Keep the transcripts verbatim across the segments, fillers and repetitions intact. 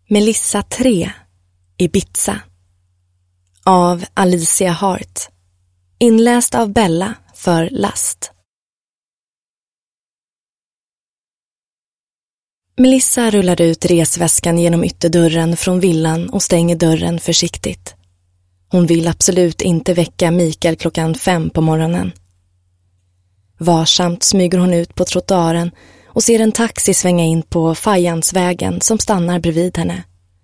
Melissa tre, Ibiza av Alicia Hart. Inläst av Bella för Last. Melissa rullar ut resväskan genom ytterdörren från villan och stänger dörren försiktigt. Hon vill absolut inte väcka Mikael klockan fem på morgonen. Varsamt smyger hon ut på trottoaren och ser en taxi svänga in på Fajansvägen som stannar bredvid henne.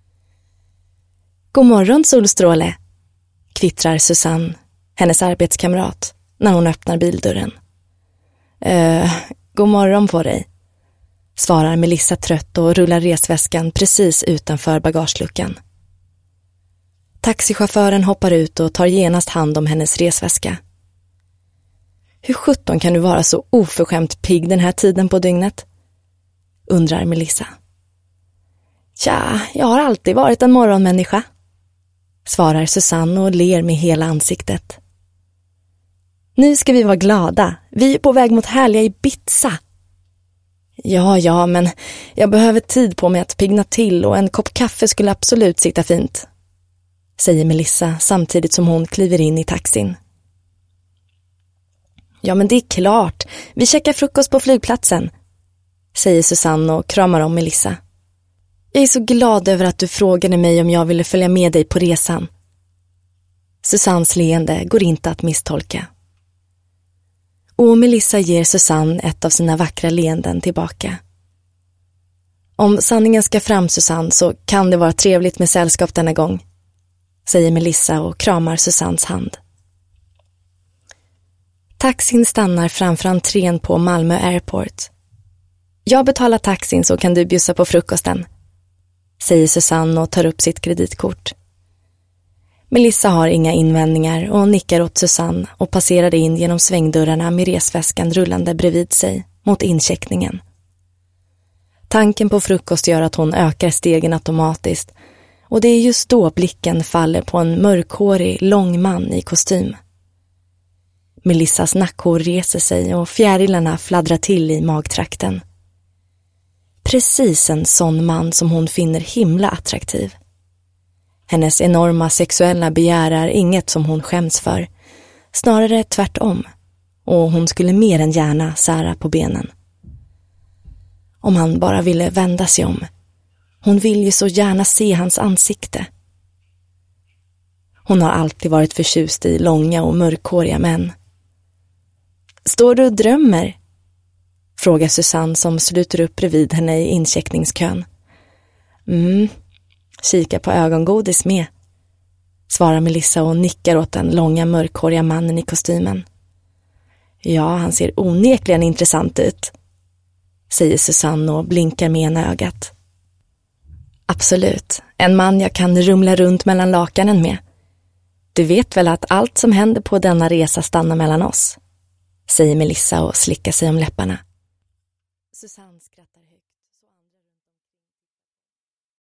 God morgon, solstråle, kvittrar Susanne, hennes arbetskamrat, när hon öppnar bildörren. Eh, god morgon på dig, svarar Melissa trött och rullar resväskan precis utanför bagageluckan. Taxichauffören hoppar ut och tar genast hand om hennes resväska. Hur sjutton kan du vara så oförskämt pigg den här tiden på dygnet? Undrar Melissa. Tja, jag har alltid varit en morgonmänniska, svarar Susanne och ler med hela ansiktet. Nu ska vi vara glada. Vi är på väg mot härliga Ibiza. Ja, ja, men jag behöver tid på mig att pigna till och en kopp kaffe skulle absolut sitta fint, säger Melissa samtidigt som hon kliver in i taxin. Ja, men det är klart. Vi käkar frukost på flygplatsen, säger Susanne och kramar om Melissa. Jag är så glad över att du frågade mig om jag ville följa med dig på resan. Susannes leende går inte att misstolka. Och Melissa ger Susanne ett av sina vackra leenden tillbaka. Om sanningen ska fram, Susanne, så kan det vara trevligt med sällskap denna gång, säger Melissa och kramar Susannes hand. Taxin stannar framför entrén på Malmö Airport. Jag betalar taxin så kan du bjussa på frukosten, säger Susanne och tar upp sitt kreditkort. Melissa har inga invändningar och nickar åt Susanne och passerar in genom svängdörrarna med resväskan rullande bredvid sig mot incheckningen. Tanken på frukost gör att hon ökar stegen automatiskt och det är just då blicken faller på en mörkhårig, lång man i kostym. Melissas nackhår reser sig och fjärilarna fladdrar till i magtrakten. Precis en sån man som hon finner himla attraktiv. Hennes enorma sexuella begär är inget som hon skäms för, snarare tvärtom, och hon skulle mer än gärna sära på benen. Om han bara ville vända sig om. Hon vill ju så gärna se hans ansikte. Hon har alltid varit förtjust i långa och mörkhåriga män. Står du och drömmer? Frågar Susanne som sluter upp bredvid henne i incheckningskön. Mm, kika på ögongodis med, svarar Melissa och nickar åt den långa mörkhåriga mannen i kostymen. Ja, han ser onekligen intressant ut, säger Susanne och blinkar med ena ögat. Absolut, en man jag kan rumla runt mellan lakanen med. Du vet väl att allt som händer på denna resa stannar mellan oss, säger Melissa och slickar sig om läpparna. Susanne skrattar högt.